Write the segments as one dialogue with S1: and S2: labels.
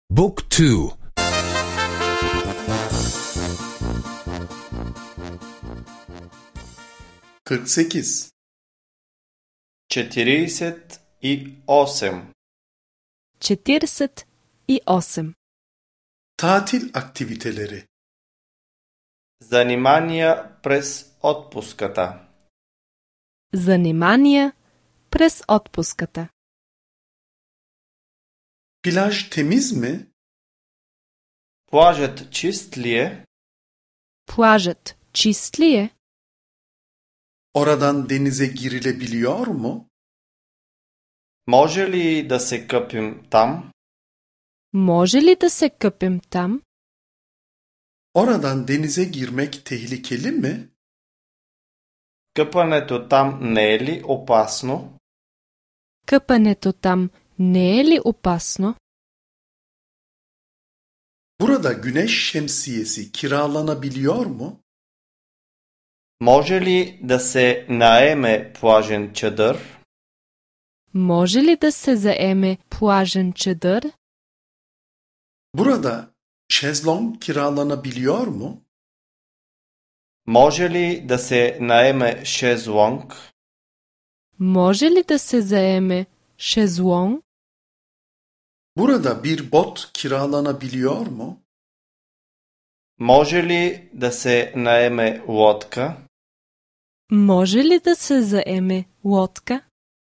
S1: Book 2.
S2: 48.
S3: 48.
S4: 48.
S2: Tatil aktiviteleri.
S3: Занимания през отпуската.
S4: Занимания през отпуската.
S2: Plaj temiz mi?
S3: Плажът чист ли е?
S4: Плажът чист ли е?
S2: Oradan denize girilebiliyor mu?
S3: Може ли да се къпим там?
S4: Може ли да се къпем там?
S2: Oradan denize girmek tehlikeli mi?
S3: Къпането там не е ли опасно?
S4: Къпането там не е ли опасно?
S2: Burada güneş şemsiyesi kiralanabiliyor mu?
S3: Може ли да се наеме плажен чадър?
S4: Може ли да се заеме плажен чадър?
S2: Burada şezlong kiralanabiliyor mu?
S3: Може ли да се наеме шезлонг?
S4: Може ли да се заеме шезлонг?
S2: Burada bir bot kiralanabiliyor mu?
S3: Може ли да се наеме лодка?
S4: Може ли да се заеме лодка?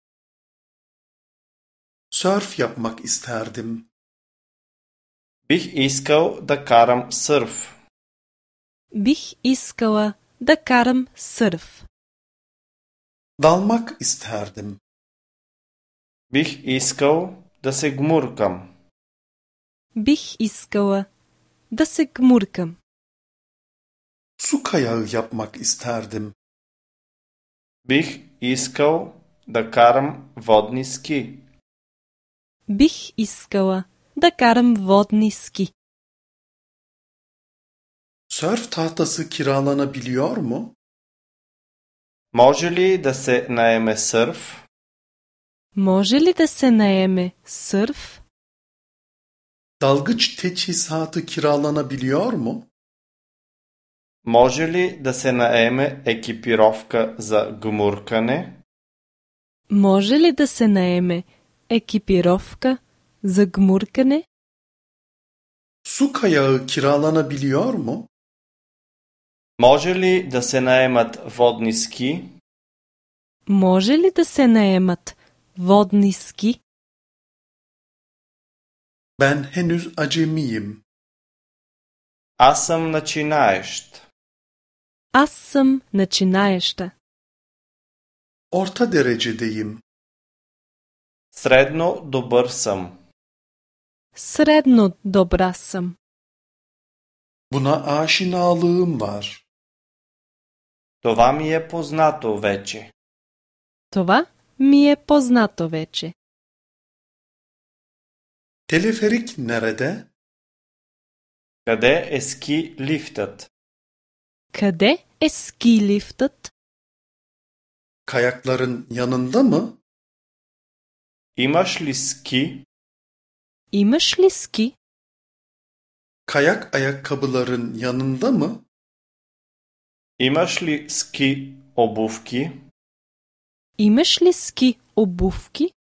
S2: Sörf yapmak isterdim.
S3: Бих искал да карам сърф.
S4: Бих искала да карам сърф.
S2: Dalmak isterdim.
S3: Бих искал да се гмуркам.
S4: Бих искала да се гмуркам.
S2: Su kayağı yapmak isterdim.
S3: Бих искал да карам водни ски.
S4: Бих искала да карам водни ски.
S2: Sörf tahtası kiralanabiliyor mu?
S3: Може ли да се наеме сърф?
S4: Може ли да се наеме сърф?
S2: Dalgıç teçhizatı kiralanabiliyor mu?
S3: Може ли да се наеме екипировка за гмуркане?
S4: Може ли да се наеме екипировка за гмуркане?
S2: Su kayağı kiralanabiliyor mu?
S3: Може ли да се наемат водни ски?
S4: Може ли да се наемат водни ски?
S2: Ben henüz acemiyim.
S3: Аз съм начинаещ.
S4: Аз съм начинаеща.
S2: Orta derecedeyim.
S3: Средно добър съм.
S4: Средно добра съм.
S2: Buna aşinalığım var.
S3: Това ми е познато вече.
S4: Това ми е познато вече.
S2: Teleferik nerede?
S3: Къде е ски лифтът?
S4: Къде е ски лифтът?
S2: Kayakların yanında mı?
S3: Имаш ли ски?
S4: Имаш ли ски?
S2: Kayak ayakkabıların yanında mı?
S3: Имаш ли ски обувки?
S4: Имаш ли ски обувки?